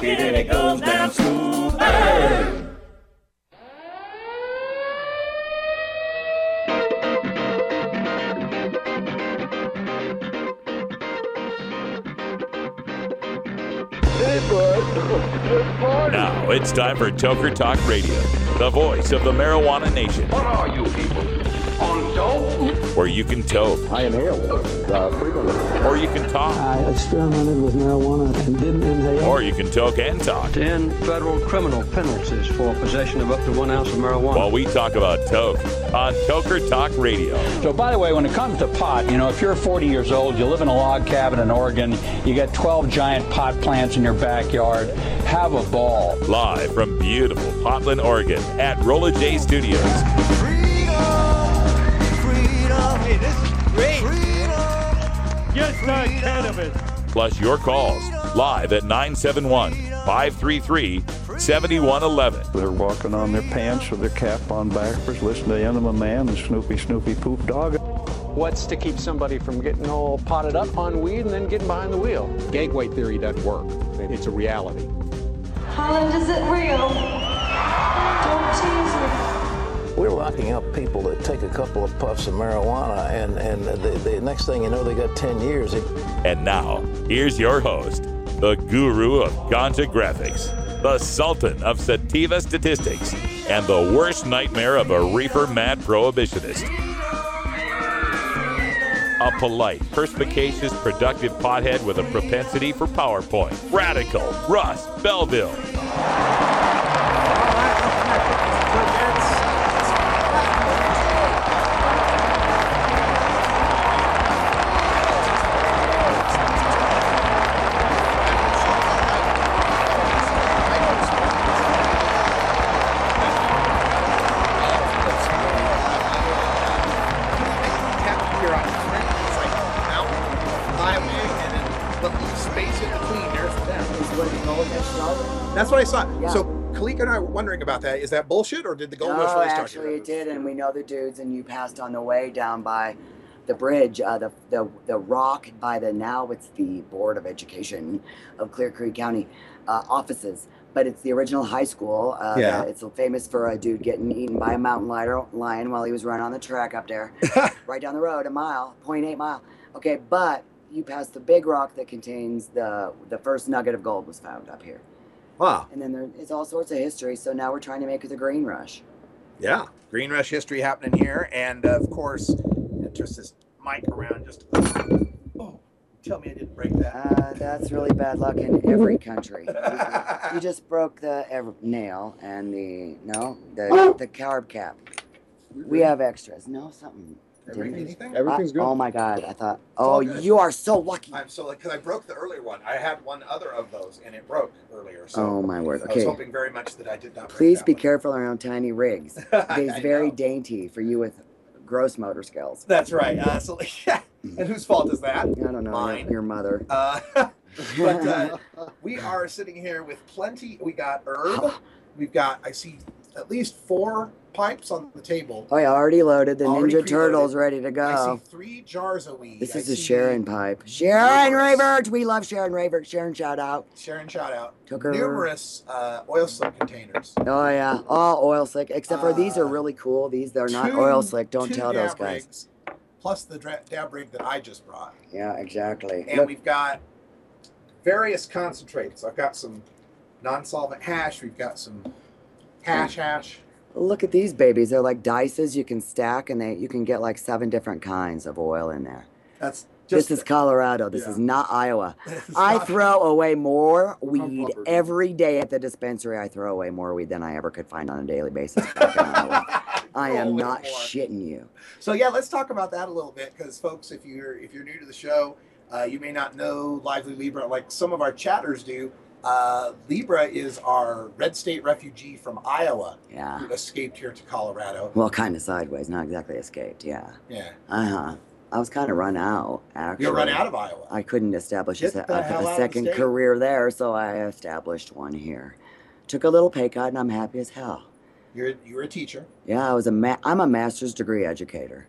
it and it goes down smooth. Hey! Now it's time for Toker Talk Radio, the voice of the marijuana nation. What are you people? On dope? Where you can toke. I inhale frequently. Or you can talk. I experimented with marijuana and didn't inhale. Or you can toke and talk. 10 federal criminal penalties for possession of up to 1 ounce of marijuana. While we talk about toke on Toker Talk Radio. So, by the way, when it comes to pot, you know, if you're 40 years old, you live in a log cabin in Oregon, you got 12 giant pot plants in your backyard, have a ball. Live from beautiful Portland, Oregon at Rolla J Studios. Hey, this is great. Just not cannabis. Plus your calls live at 971-533-7111. They're walking on their pants with their cap on backwards, listening to Enema Man and Snoopy Poop Dog. What's to keep somebody from getting all potted up on weed and then getting behind the wheel? Gateway theory doesn't work. It's a reality. Holland, is it real? Don't tease me. We're locking up people that take a couple of puffs of marijuana, and the next thing you know, they got 10 years. And now, here's your host, the guru of ganja graphics, the sultan of sativa statistics, and the worst nightmare of a reefer mad prohibitionist. A polite, perspicacious, productive pothead with a propensity for PowerPoint. Radical Russ Belville. That's what I saw. Yeah. So Kalika and I were wondering about that. Is that bullshit, or did the Gold Rush really start? Actually, it did, and we know the dudes. And you passed on the way down by the bridge, the rock by the now it's the Board of Education of Clear Creek County offices, but it's the original high school. It's famous for a dude getting eaten by a mountain lion while he was running on the track up there, right down the road, 0.8 mile. Okay, but you pass the big rock that contains the first nugget of gold was found up here. Wow. And then there's all sorts of history, so now we're trying to make it the Green Rush. Yeah, Green Rush history happening here, and of course, twist this mic around just. Oh, tell me I didn't break that. That's really bad luck in every country. You just broke the nail and the carb cap. We have extras. No, something. Anything? Everything's good. Oh my God! I thought. Oh, you are so lucky. I'm so because I broke the earlier one. I had one other of those, and it broke earlier. So oh my word! Okay. I was hoping very much that I did not. Please be careful around tiny rigs. It's very dainty for you with gross motor skills. That's right. And whose fault is that? I don't know. Mine. Your mother. But we are sitting here with plenty. We got herb. We've got. I see at least 4 pipes on the table. Oh, yeah, already loaded. The Already Ninja Turtle's ready to go. I see 3 jars of weed. This is a Sharon pipe. Sharon Ravert! We love Sharon Ravert. Sharon, shout out. Sharon, shout out. Took her. Numerous oil slick containers. Oh, yeah. All oil slick. Except for these are really cool. They're not oil slick. Don't tell those guys. Rigs, plus the dab rig that I just brought. Yeah, exactly. And we've got various concentrates. I've got some non-solvent hash. We've got some hash. Look at these babies. They're like dices you can stack, and you can get like 7 different kinds of oil in there. This is Colorado. This is not Iowa. I throw away more weed every day at the dispensary. I throw away more weed than I ever could find on a daily basis back in Iowa. I am not shitting you. So yeah, let's talk about that a little bit, because folks, if you're new to the show, you may not know Lively Libra like some of our chatters do. Libra is our red state refugee from Iowa who escaped here to Colorado. Well, kind of sideways, not exactly escaped, yeah. Yeah. I was kind of run out, actually. You're run out of Iowa. I couldn't establish a second career there, so I established one here. Took a little pay cut, and I'm happy as hell. You're a teacher. Yeah, I'm a master's degree educator.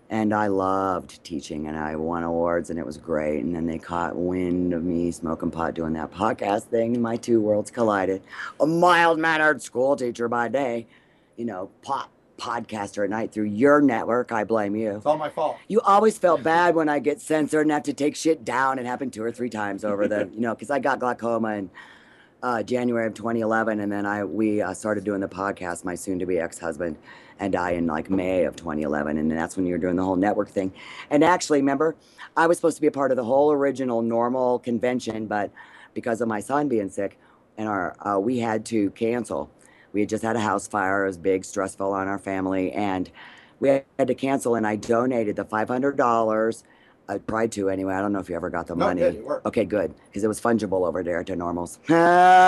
And I loved teaching, and I won awards, and it was great. And then they caught wind of me smoking pot, doing that podcast thing, and my two worlds collided. A mild-mannered school teacher by day, podcaster at night through your network. I blame you. It's all my fault. You always felt bad when I get censored and have to take shit down. It happened 2 or 3 times over the, because I got glaucoma in January of 2011, and then we started doing the podcast, my soon-to-be ex-husband and I, in like May of 2011, and that's when you were doing the whole network thing. And actually, remember, I was supposed to be a part of the whole original normal convention, but because of my son being sick, and we had to cancel. We had just had a house fire. It was big, stressful on our family, and we had to cancel, and I donated the $500. I tried to anyway. I don't know if you ever got the money. It worked. Okay, good, because it was fungible over there to normals. Boom,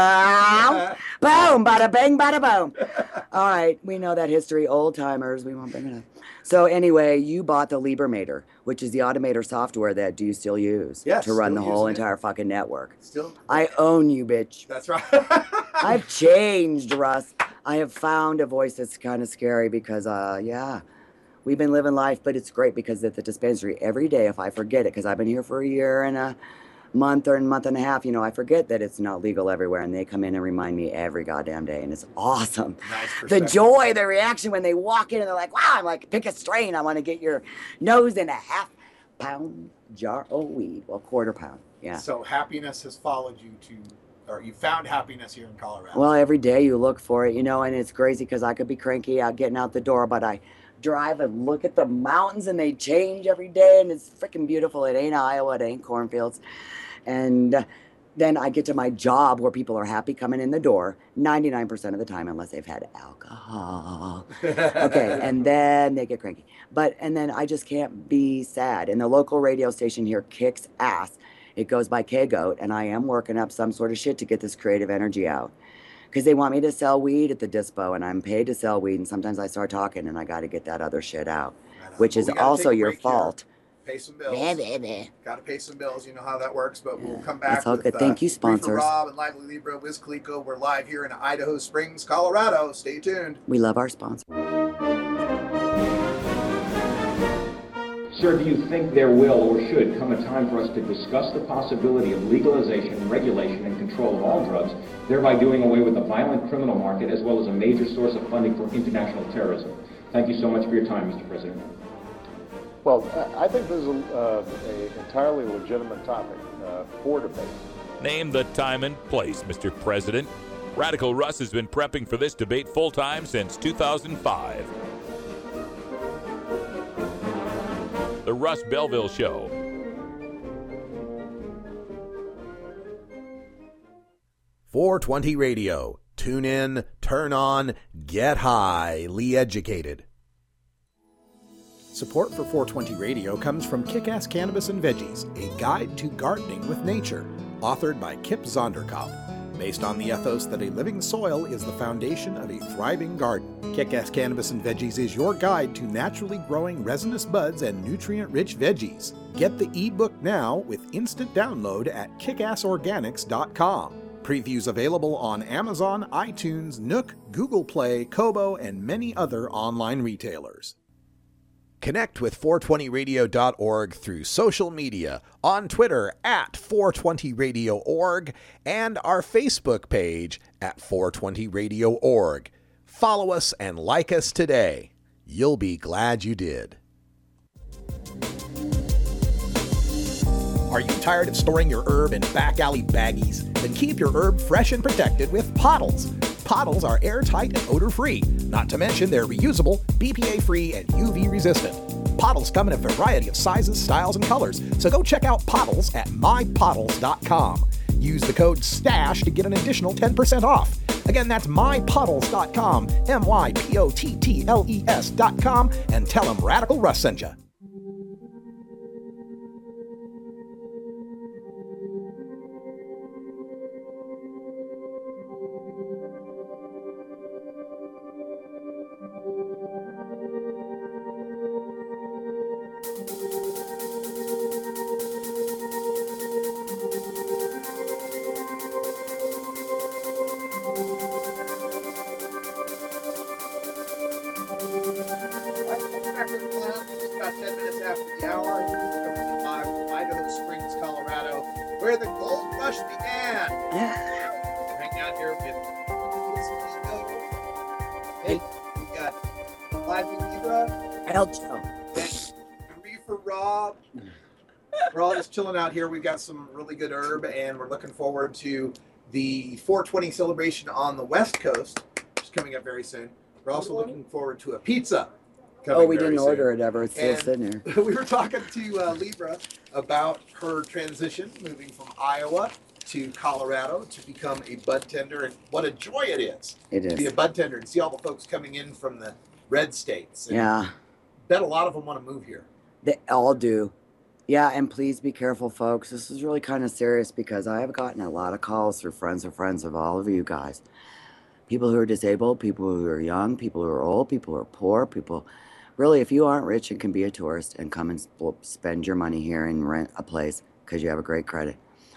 bada bang, bada boom. All right, we know that history, old timers. We won't bring it up. So anyway, you bought the Libramator, which is the Automator software that do you still use to run the whole entire fucking network. Still. I own you, bitch. That's right. I've changed, Russ. I have found a voice that's kind of scary because, we've been living life, but it's great because at the dispensary every day, if I forget it, because I've been here for a year and a month or a month and a half, I forget that it's not legal everywhere, and they come in and remind me every goddamn day, and it's awesome. Nice the joy, the reaction when they walk in and they're like, wow, I'm like, pick a strain. I want to get your nose in a half-pound jar of weed. Well, quarter pound, yeah. So happiness has followed you or you found happiness here in Colorado. Well, every day you look for it, and it's crazy because I could be cranky out getting out the door, but I drive and look at the mountains, and they change every day, and it's freaking beautiful. It ain't Iowa, it ain't cornfields. And then I get to my job where people are happy coming in the door 99% of the time, unless they've had alcohol. Okay, and then they get cranky. And then I just can't be sad. And the local radio station here kicks ass. It goes by K-Goat, and I am working up some sort of shit to get this creative energy out. Because they want me to sell weed at the dispo, and I'm paid to sell weed, and sometimes I start talking, and I got to get that other shit out, which is also your fault. Pay some bills. Got to pay some bills. You know how that works, but we'll come back. That's all good. Thank you, sponsors. Reefer Rob and Lively Libra, Wiz Khalifa. We're live here in Idaho Springs, Colorado. Stay tuned. We love our sponsors. Sir, do you think there will or should come a time for us to discuss the possibility of legalization, regulation, and control of all drugs, thereby doing away with the violent criminal market as well as a major source of funding for international terrorism? Thank you so much for your time, Mr. President. Well, I think this is an entirely legitimate topic for debate. Name the time and place, Mr. President. Radical Russ has been prepping for this debate full-time since 2005. The Russ Belville Show. .420 Radio. Tune in, turn on, get highly educated. Support for 420 Radio comes from Kick-Ass Cannabis and Veggies, a guide to gardening with nature, authored by Kip Zonderkopf. Based on the ethos that a living soil is the foundation of a thriving garden, Kick-Ass Cannabis and Veggies is your guide to naturally growing resinous buds and nutrient-rich veggies. Get the ebook now with instant download at kickassorganics.com. Previews available on Amazon, iTunes, Nook, Google Play, Kobo, and many other online retailers. Connect with 420radio.org through social media, on Twitter at 420radio.org, and our Facebook page at 420radio.org. Follow us and like us today. You'll be glad you did. Are you tired of storing your herb in back alley baggies? Then keep your herb fresh and protected with Pottles. Pottles are airtight and odor-free. Not to mention they're reusable, BPA-free, and UV-resistant. Pottles come in a variety of sizes, styles, and colors, so go check out Pottles at mypottles.com. Use the code STASH to get an additional 10% off. Again, that's mypottles.com, mypottles.com, and tell them Radical Russ sent you. here with Hey, we got Lively Libra. Elcho. And Reefer Rob. We're all just chilling out here. We've got some really good herb, and we're looking forward to the 420 celebration on the West Coast, which is coming up very soon. We're also looking forward to a pizza. Oh, we didn't order it ever. It's still sitting there. We were talking to Libra about her transition, moving from Iowa to Colorado to become a bud tender, and what a joy it is to be a bud tender and see all the folks coming in from the red states. And yeah. Bet a lot of them want to move here. They all do. Yeah, and please be careful, folks. This is really kind of serious because I have gotten a lot of calls through friends of all of you guys. People who are disabled, people who are young, people who are old, people who are poor, people... Really, if you aren't rich and can be a tourist and come and spend your money here and rent a place because you have a great credit,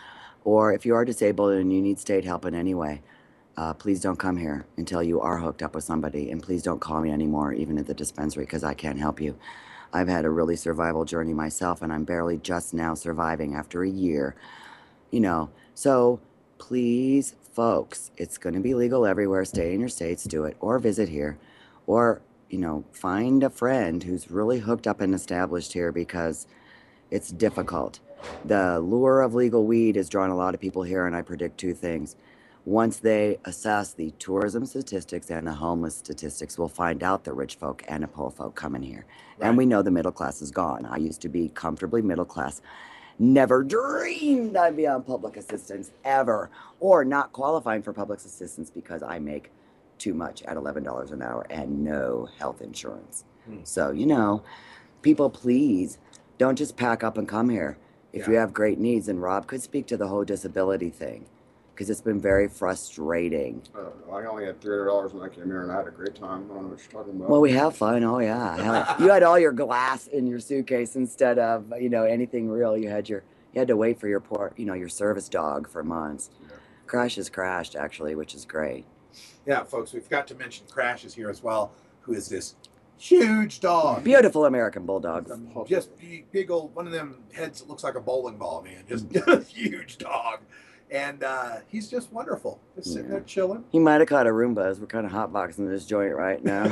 or if you are disabled and you need state help in any way, please don't come here until you are hooked up with somebody, and please don't call me anymore, even at the dispensary, because I can't help you. I've had a really survival journey myself, and I'm barely just now surviving after a year, you know. So please, folks, it's going to be legal everywhere. Stay in your states, do it, or visit here, or you know, find a friend who's really hooked up and established here because it's difficult. The lure of legal weed has drawn a lot of people here, and I predict two things. Once they assess the tourism statistics and the homeless statistics, we'll find out the rich folk and the poor folk coming here. Right. And we know the middle class is gone. I used to be comfortably middle class. Never dreamed I'd be on public assistance ever, or not qualifying for public assistance because I make too much at $11 an hour and no health insurance. So, you know, people, please don't just pack up and come here. If you have great needs, and Rob could speak to the whole disability thing, because it's been very frustrating. I only had $300 when I came here, and I had a great time. I don't know what you're talking about. Well, we have fun. Oh, yeah. You had all your glass in your suitcase instead of, you know, anything real. You had to wait for your service dog for months. Yeah. Crash has crashed, actually, which is great. Yeah, folks, we've got to mention Crash is here as well, who is this huge dog. Beautiful American bulldog. Just big old, one of them heads that looks like a bowling ball, man. Just a huge dog. And he's just wonderful. Just sitting there chilling. He might have caught a Roomba, as we're kind of hotboxing this joint right now.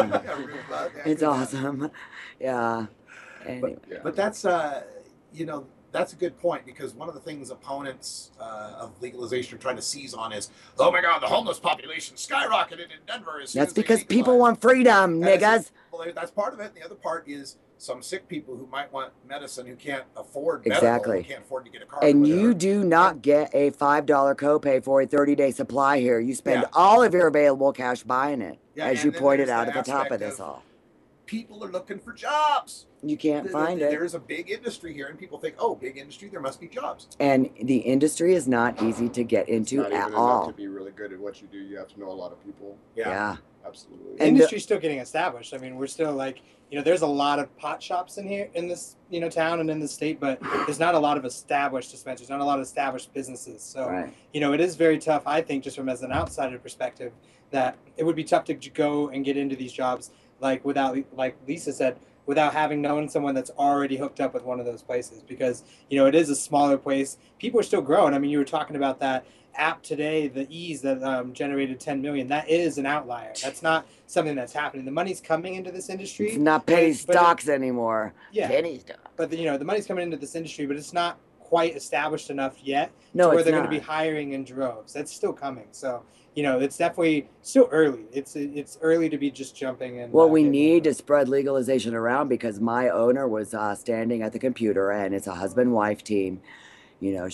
It's awesome. Yeah. Anyway. But that's, you know, that's a good point, because one of the things opponents of legalization are trying to seize on is, oh my God, the homeless population skyrocketed in Denver. That's because people want freedom, niggas. Well, that's part of it. The other part is some sick people who might want medicine who can't afford medical, who can't afford to get a car. And you do not get a $5 copay for a 30-day supply here. You spend all of your available cash buying it, as you pointed out at the top of this all. People are looking for jobs. You can't find it. There's a big industry here, and people think, oh, big industry, there must be jobs. And the industry is not easy to get into at all. To be really good at what you do, you have to know a lot of people. Yeah. Absolutely. The industry's still getting established. I mean, we're still like, you know, there's a lot of pot shops in here, in this, you know, town and in the state, but there's not a lot of established dispensaries, not a lot of established businesses. So, you know, it is very tough, I think, just from as an outsider perspective, that it would be tough to go and get into these jobs, like without, like Lisa said, without having known someone that's already hooked up with one of those places, because, you know, it is a smaller place. People are still growing. I mean, you were talking about that app today, the Ease that generated 10 million. That is an outlier. That's not something that's happening. The money's coming into this industry. It's not penny stocks anymore. Yeah. Penny stocks. But, you know, the money's coming into this industry, but it's not quite established enough yet to where they're going to be hiring in droves. That's still coming. So, you know, it's definitely still early. It's early to be just jumping in. What we need to spread legalization around, because my owner was standing at the computer, and it's a husband-wife team. You know,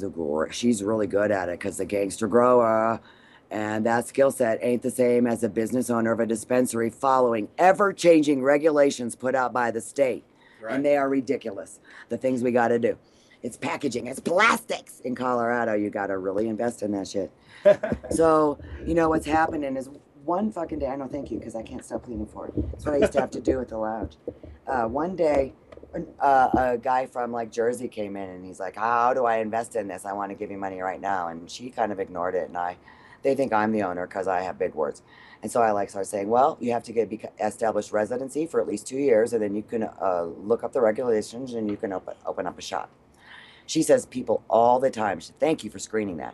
she's really good at it, because the gangster grower, and that skill set ain't the same as a business owner of a dispensary following ever-changing regulations put out by the state. Right. And they are ridiculous, the things we got to do. It's packaging, it's plastics. In Colorado, you got to really invest in that shit. So, you know, what's happening is one fucking day, I know, thank you, because I can't stop cleaning for it. That's what I used to have to do at the lounge. One day, a guy from like Jersey came in, and he's like, how do I invest in this? I want to give you money right now. And she kind of ignored it, and they think I'm the owner because I have big words. And so I started saying, well, you have to get established residency for at least 2 years, and then you can look up the regulations, and you can open up a shop. She says people all the time, thank you for screening that.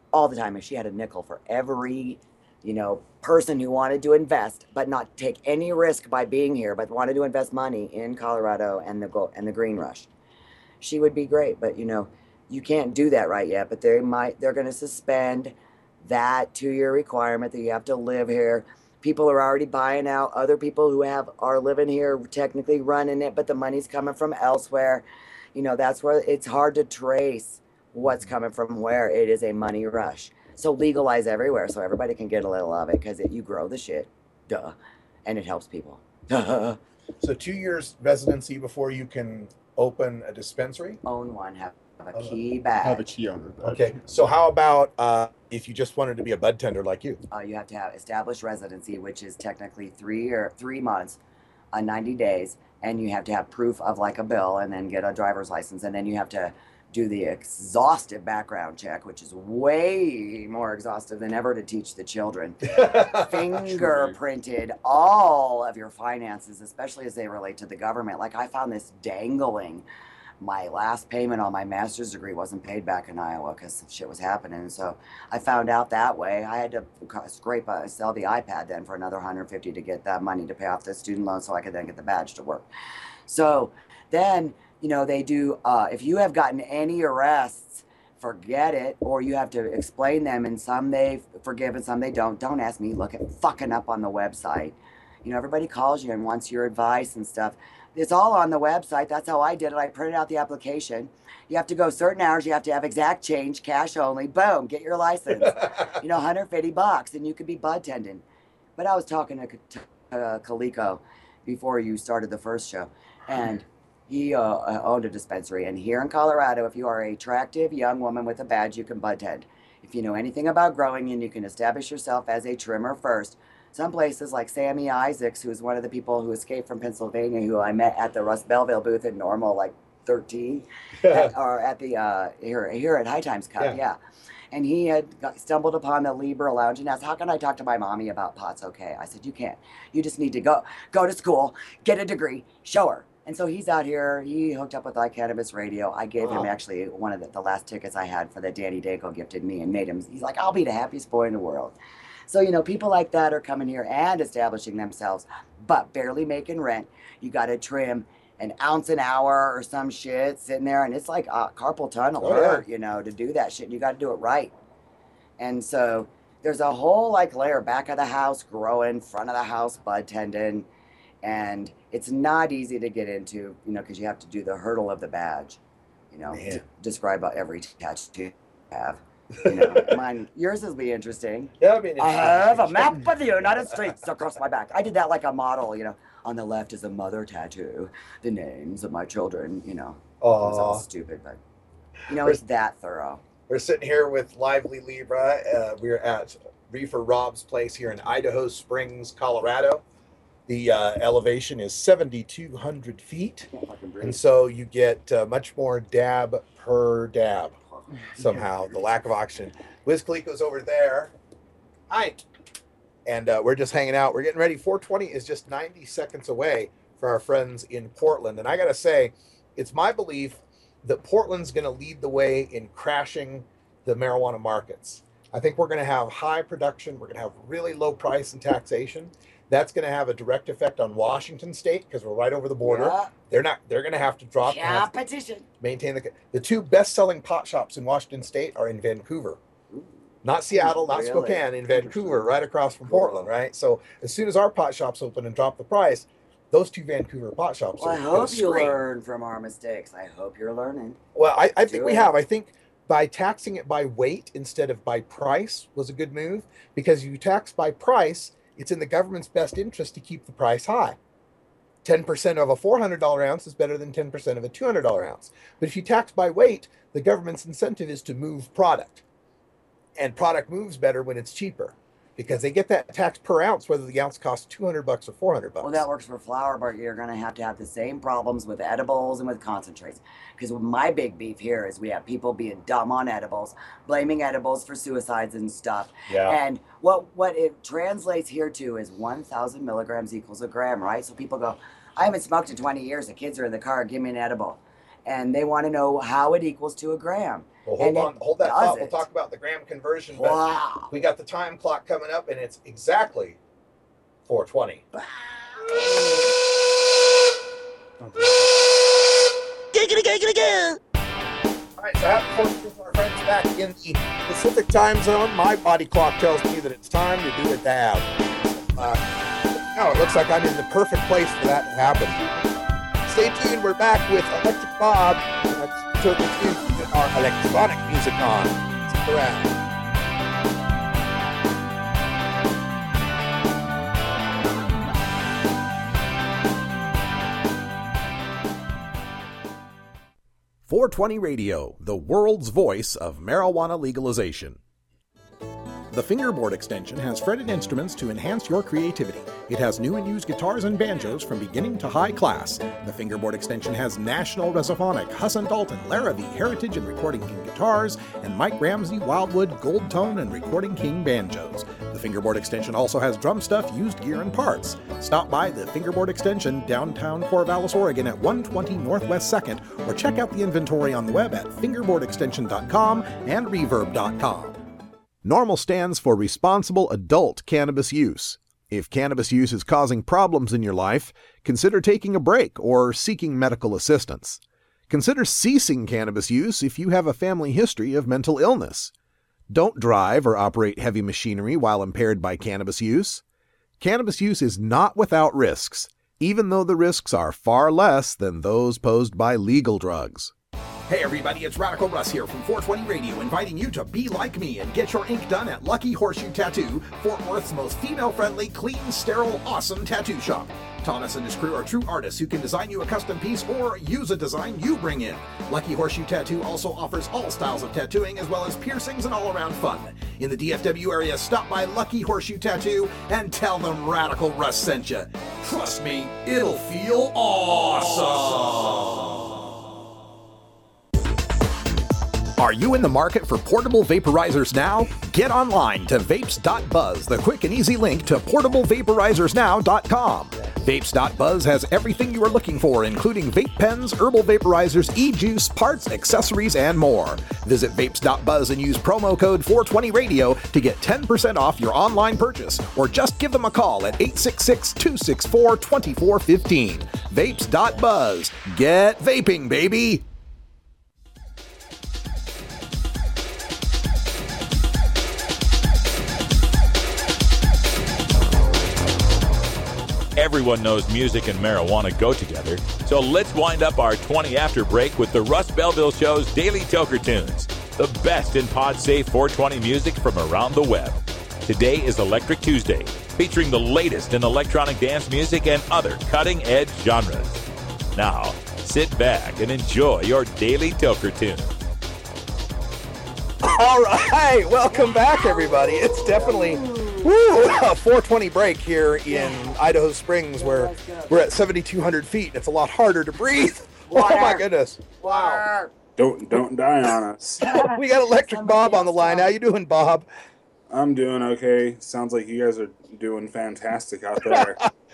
all the time. If she had a nickel for every, person who wanted to invest, but not take any risk by being here, but wanted to invest money in Colorado and the green rush, she would be great. But you can't do that right yet. But they're going to suspend that 2-year requirement that you have to live here. People are already buying out. Other people who are living here, technically running it, but the money's coming from elsewhere. That's where it's hard to trace what's coming from where. It is a money rush. So legalize everywhere so everybody can get a little of it, because you grow the shit, duh, and it helps people. Duh. So 2 years residency before you can open a dispensary? Own one, have a key badge. Have a key on it. Okay, so how about if you just wanted to be a bud tender like you? You have to have established residency, which is technically 3 months, 90 days, and you have to have proof of like a bill, and then get a driver's license, and then you have to do the exhaustive background check, which is way more exhaustive than ever to teach the children. Fingerprinted all of your finances, especially as they relate to the government. Like, I found this dangling. My last payment on my master's degree wasn't paid back in Iowa because shit was happening. And so I found out that way. I had to sell the iPad then for another $150 to get that money to pay off the student loan so I could then get the badge to work. So then, they do, if you have gotten any arrests, forget it, or you have to explain them, and some they forgive and some they don't. Don't ask me, look at fucking up on the website. Everybody calls you and wants your advice and stuff. It's all on the website. That's how I did it. I printed out the application. You have to go certain hours. You have to have exact change, cash only. Boom, get your license. $150, and you could be bud tending. But I was talking to Kaliko before you started the first show, and he owned a dispensary. And here in Colorado, if you are an attractive young woman with a badge, you can bud tend. If you know anything about growing, and you can establish yourself as a trimmer first. Some places like Sammy Isaacs, who's one of the people who escaped from Pennsylvania, who I met at the Russ Belville booth in Normal, like 13, or at the here at High Times Cup, yeah. And he had stumbled upon the Libra Lounge and asked, how can I talk to my mommy about pot's okay? I said, you can't. You just need to go to school, get a degree, show her. And so he's out here. He hooked up with iCannabis Radio. I gave him actually one of the last tickets I had for that Danny Danko gifted me, and made him, he's like, I'll be the happiest boy in the world. So, people like that are coming here and establishing themselves, but barely making rent. You got to trim an ounce an hour or some shit sitting there, and it's like carpal tunnel to do that shit. You got to do it right. And so there's a whole layer back of the house growing, front of the house bud tending, and it's not easy to get into, because you have to do the hurdle of the badge, describe every tattoo you have. Yours will be interesting. Yeah, I mean, I have a map of the United States across my back. I did that like a model, On the left is a mother tattoo, the names of my children, It was all stupid, but, it's that thorough. We're sitting here with Lively Libra. We're at Reefer Rob's place here in Idaho Springs, Colorado. The elevation is 7,200 feet, and so you get much more dab per dab. Somehow, the lack of oxygen. Wiz Khalifa's over there. Hi. And we're just hanging out. We're getting ready. 420 is just 90 seconds away for our friends in Portland. And I got to say, it's my belief that Portland's going to lead the way in crashing the marijuana markets. I think we're going to have high production. We're going to have really low price and taxation. That's going to have a direct effect on Washington State because we're right over the border. Yeah. They're going to have to drop. Competition. Maintain the two best-selling pot shops in Washington State are in Vancouver. Ooh. Not Seattle, not Spokane, in Vancouver, right across from Portland, right? So as soon as our pot shops open and drop the price, those two Vancouver pot shops are I hope you learn from our mistakes. I hope you're learning. Well, I think we have. I think by taxing it by weight instead of by price was a good move, because you tax by price, it's in the government's best interest to keep the price high. 10% of a $400 ounce is better than 10% of a $200 ounce. But if you tax by weight, the government's incentive is to move product. And product moves better when it's cheaper, because they get that tax per ounce, whether the ounce costs $200 or $400. Well, that works for flour, but you're going to have the same problems with edibles and with concentrates. Because my big beef here is we have people being dumb on edibles, blaming edibles for suicides and stuff. Yeah. And what it translates here to is 1,000 milligrams equals a gram, right? So people go, I haven't smoked in 20 years. The kids are in the car, give me an edible. and they want to know how it equals to a gram. Well, hold that thought. We'll talk about the gram conversion. But wow. We got the time clock coming up, and it's exactly 4:20. All right, so happy 4th to our friends back in the Pacific time zone. My body clock tells me that it's time to do a dab. Now it looks like I'm in the perfect place for that to happen. Stay tuned. We're back with Electric Bob. Let's turn our electronic music on. Stick around. .420 Radio, the world's voice of marijuana legalization. The Fingerboard extension has fretted instruments to enhance your creativity. It has new and used guitars and banjos from beginning to high class. The Fingerboard extension has National Resophonic, Husson Dalton, Larrabee, Heritage and Recording King guitars, and Mike Ramsey, Wildwood, Gold Tone and Recording King banjos. The Fingerboard extension also has drum stuff, used gear, and parts. Stop by the Fingerboard extension, downtown Corvallis, Oregon at 120 Northwest 2nd, or check out the inventory on the web at fingerboardextension.com and reverb.com. NORML stands for Responsible Adult Cannabis Use. If cannabis use is causing problems in your life, consider taking a break or seeking medical assistance. Consider ceasing cannabis use if you have a family history of mental illness. Don't drive or operate heavy machinery while impaired by cannabis use. Cannabis use is not without risks, even though the risks are far less than those posed by legal drugs. Hey everybody, it's Radical Russ here from 420 Radio, inviting you to be like me and get your ink done at Lucky Horseshoe Tattoo, Fort Worth's most female-friendly, clean, sterile, awesome tattoo shop. Thomas and his crew are true artists who can design you a custom piece or use a design you bring in. Lucky Horseshoe Tattoo also offers all styles of tattooing as well as piercings and all-around fun. In the DFW area, stop by Lucky Horseshoe Tattoo and tell them Radical Russ sent you. Trust me, it'll feel awesome. Are you in the market for portable vaporizers now? Get online to vapes.buzz, the quick and easy link to portablevaporizers.now.com. Vapes.buzz has everything you are looking for, including vape pens, herbal vaporizers, e-juice, parts, accessories, and more. Visit vapes.buzz and use promo code 420radio to get 10% off your online purchase, or just give them a call at 866-264-2415. Vapes.buzz. Get vaping, baby! Everyone knows music and marijuana go together, so let's wind up our 20 after break with the Russ Belville Show's Daily Toker Tunes, the best in pod-safe 420 music from around the web. Today is Electric Tuesday, featuring the latest in electronic dance music and other cutting-edge genres. Now, sit back and enjoy your Daily Toker Tune. All right, welcome back, everybody. It's definitely a 420 break here in Idaho Springs, where we're at 7,200 feet. It's a lot harder to breathe. Oh my goodness! Wow! Don't die on us. We got Electric Bob on the line. How you doing, Bob? I'm doing okay. Sounds like you guys are doing fantastic out there.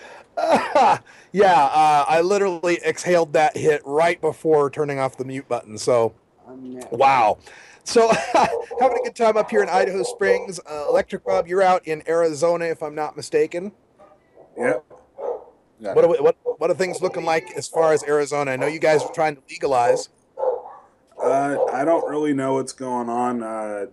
I literally exhaled that hit right before turning off the mute button. So, wow. So, having a good time up here in Idaho Springs. Electric Bob, you're out in Arizona, if I'm not mistaken. Yep. What are things looking like as far as Arizona? I know you guys are trying to legalize. I don't really know what's going on. I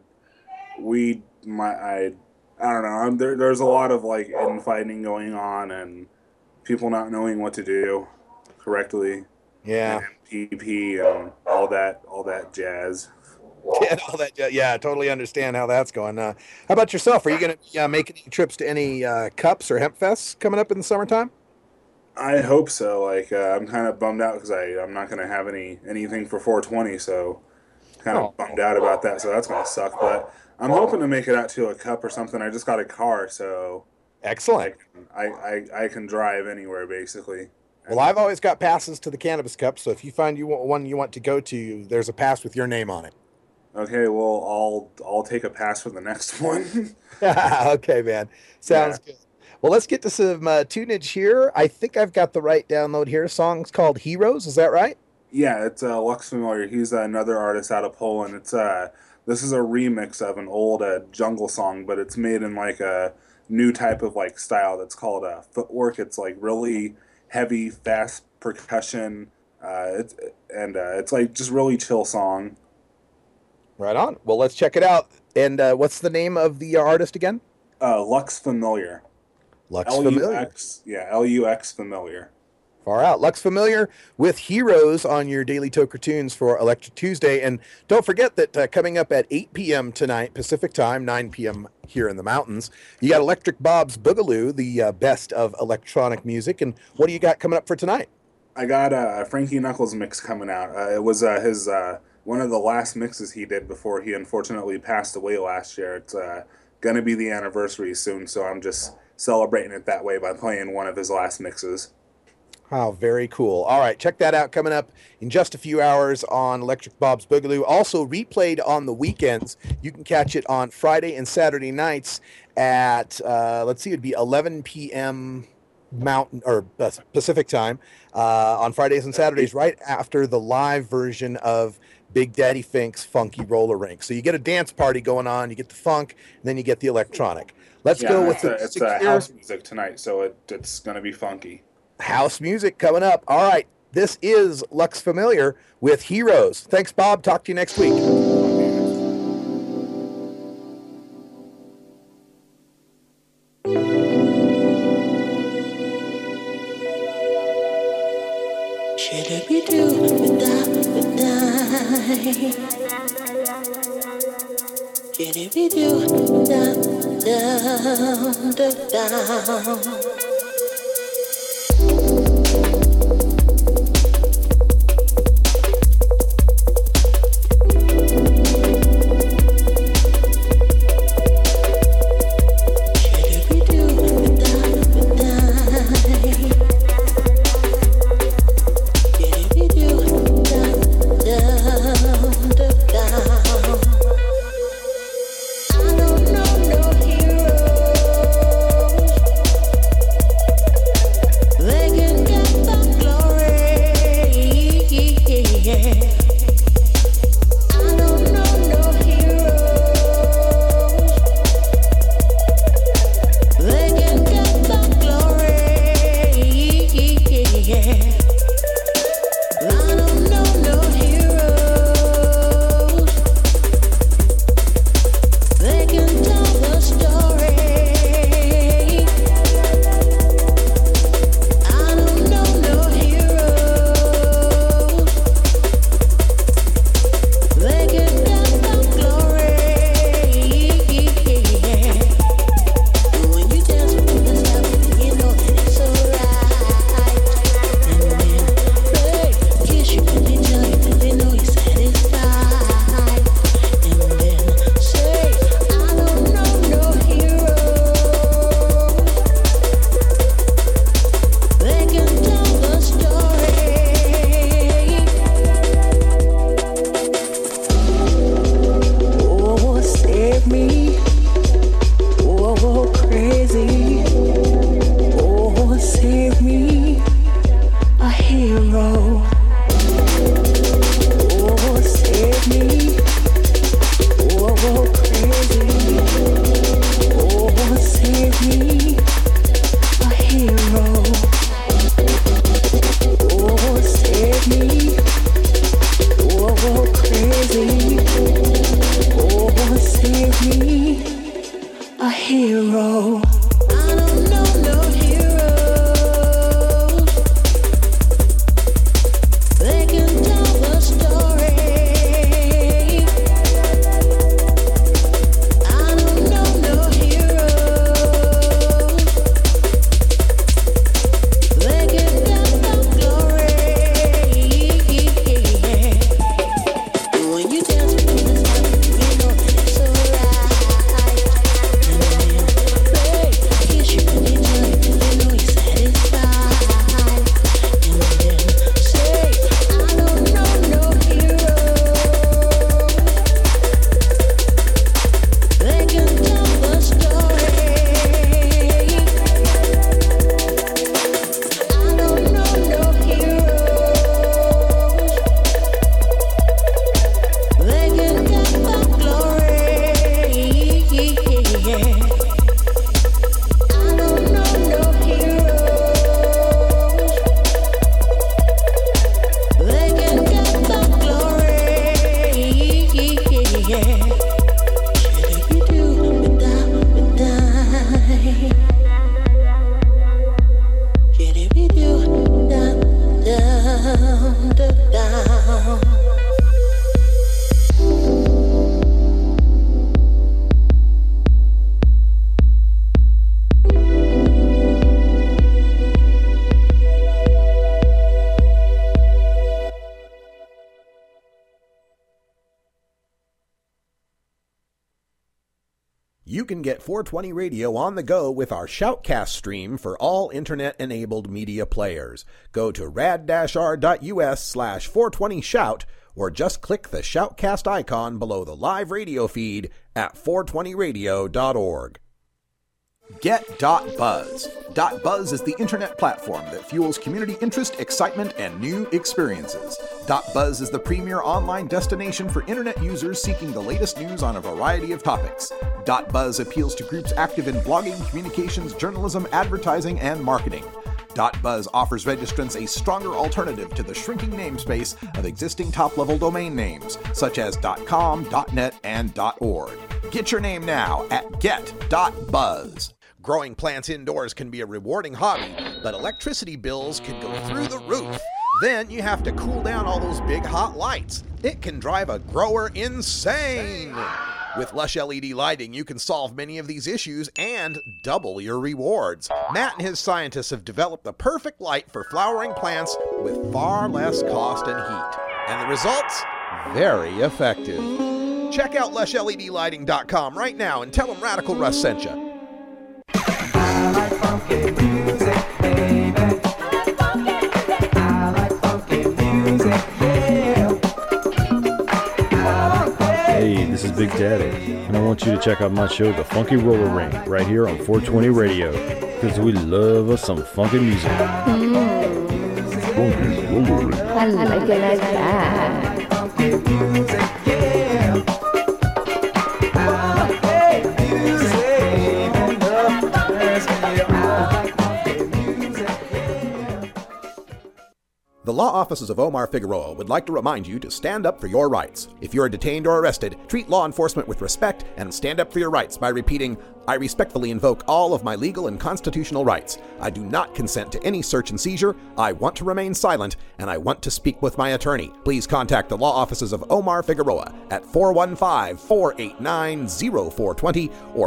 don't know. There's a lot of like infighting going on and people not knowing what to do correctly. Yeah. And PP and all that jazz. Yeah, all that. Yeah, I totally understand how that's going. How about yourself? Are you going to make any trips to any cups or hemp fests coming up in the summertime? I hope so. I'm kind of bummed out because I'm not going to have anything for 420, so kind of bummed out about that. So that's going to suck. But I'm hoping to make it out to a cup or something. I just got a car, so excellent. I can drive anywhere basically. Well, I've always got passes to the Cannabis Cup, so if you find one you want to go to, there's a pass with your name on it. Okay, well, I'll take a pass for the next one. Okay, man. Sounds good. Well, let's get to some tunage here. I think I've got the right download here. Song's called Heroes. Is that right? Yeah, it's Lux Familiar. He's another artist out of Poland. It's this is a remix of an old jungle song, but it's made in like a new type of like style that's called footwork. It's like really heavy, fast percussion. It's like just really chill song. Right on. Well, let's check it out. And what's the name of the artist again? Lux Familiar. Lux Familiar. Yeah, Lux Familiar. Far out. Lux Familiar with Heroes on your Daily Toker Tunes for Electric Tuesday. And don't forget that coming up at 8 p.m. tonight, Pacific time, 9 p.m. here in the mountains, you got Electric Bob's Boogaloo, the best of electronic music. And what do you got coming up for tonight? I got a Frankie Knuckles mix coming out. It was his one of the last mixes he did before he unfortunately passed away last year. It's going to be the anniversary soon, so I'm just celebrating it that way by playing one of his last mixes. Wow, very cool. All right, check that out coming up in just a few hours on Electric Bob's Boogaloo. Also replayed on the weekends. You can catch it on Friday and Saturday nights at, it'd be 11 p.m. Mountain or Pacific time on Fridays and Saturdays, right after the live version of Big Daddy Fink's Funky Roller Rink. So you get a dance party going on, you get the funk, and then you get the electronic. Let's go with it's house music tonight, so it's going to be funky. House music coming up. All right, this is Lux Familiar with Heroes. Thanks, Bob. Talk to you next week. You can get 420 Radio on the go with our Shoutcast stream for all internet-enabled media players. Go to rad-r.us/420shout or just click the Shoutcast icon below the live radio feed at 420radio.org. Get.Buzz. .Buzz is the internet platform that fuels community interest, excitement, and new experiences. .Buzz is the premier online destination for internet users seeking the latest news on a variety of topics. .Buzz appeals to groups active in blogging, communications, journalism, advertising, and marketing. .Buzz offers registrants a stronger alternative to the shrinking namespace of existing top-level domain names, such as .com, .net, and .org. Get your name now at get.buzz. Growing plants indoors can be a rewarding hobby, but electricity bills can go through the roof. Then you have to cool down all those big hot lights. It can drive a grower insane. With Lush LED lighting, you can solve many of these issues and double your rewards. Matt and his scientists have developed the perfect light for flowering plants with far less cost and heat. And the results? Very effective. Check out LushLEDlighting.com right now and tell them Radical Russ sent you. I like funky music, baby. I like funky music, yeah. Hey, this is Big Daddy, and I want you to check out my show, The Funky Roller Ring, right here on 420 Radio, because we love us some funky music. Funky Roller Ring. I like it like that. Funky music, yeah. The law offices of Omar Figueroa would like to remind you to stand up for your rights. If you are detained or arrested, treat law enforcement with respect and stand up for your rights by repeating, "I respectfully invoke all of my legal and constitutional rights. I do not consent to any search and seizure. I want to remain silent, and I want to speak with my attorney." Please contact the law offices of Omar Figueroa at 415-489-0420 or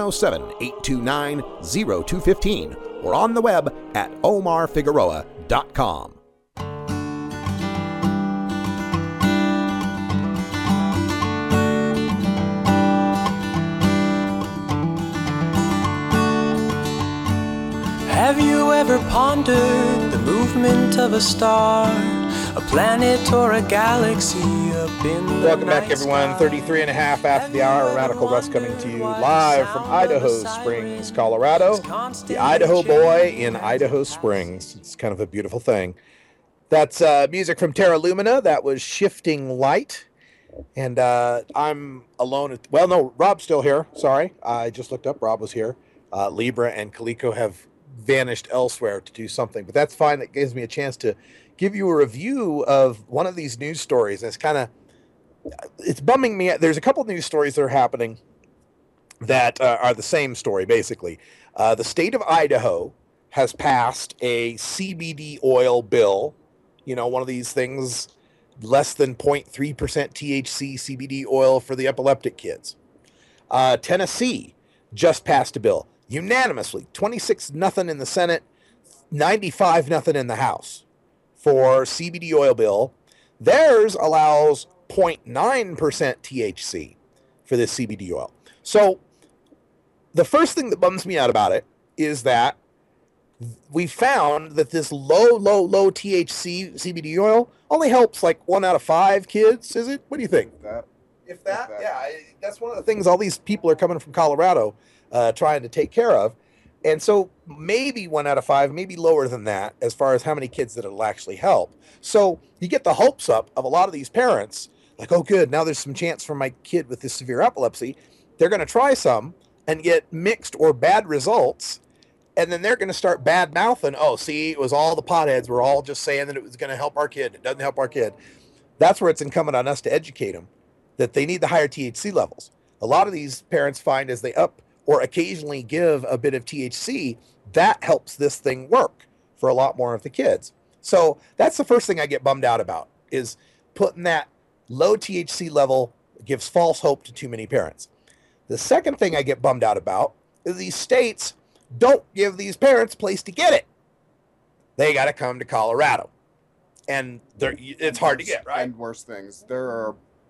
707-829-0215 or on the web at omarfigueroa.com. Have you ever pondered the movement of a star, a planet or a galaxy up in the Welcome back, everyone. 33 and a half after the hour. Radical Russ coming to you live from Idaho Springs, Colorado. The Idaho boy in Idaho Springs. It's kind of a beautiful thing. That's music from Terra Lumina. That was Shifting Light. And I'm alone. Well, no, Rob's still here. Sorry. I just looked up. Rob was here. Libra and Kaliko have vanished elsewhere to do something, but that's fine. That gives me a chance to give you a review of one of these news stories. It's bumming me. There's a couple of news stories that are happening that are the same story, basically. The state of Idaho has passed a CBD oil bill, one of these things, less than 0.3% THC CBD oil for the epileptic kids. Tennessee just passed a bill unanimously, 26-0 in the Senate, 95-0 in the House for CBD oil bill. Theirs allows 0.9% THC for this CBD oil. So the first thing that bums me out about it is that we found that this low THC CBD oil only helps like 1 out of 5 kids, is it? What do you think? If that, yeah, that's one of the things all these people are coming from Colorado trying to take care of. And so maybe 1 out of 5, maybe lower than that as far as how many kids that it'll actually help. So you get the hopes up of a lot of these parents, like, oh, good, now there's some chance for my kid with this severe epilepsy. They're going to try some and get mixed or bad results. And then they're going to start bad mouthing. Oh, see, it was all the potheads were all just saying that it was going to help our kid. It doesn't help our kid. That's where it's incumbent on us to educate them that they need the higher THC levels. A lot of these parents find as they up or occasionally give a bit of THC, that helps this thing work for a lot more of the kids. So that's the first thing I get bummed out about, is putting that low THC level gives false hope to too many parents. The second thing I get bummed out about is these states don't give these parents a place to get it. They got to come to Colorado. And it's hard to get, right? And worse things. There are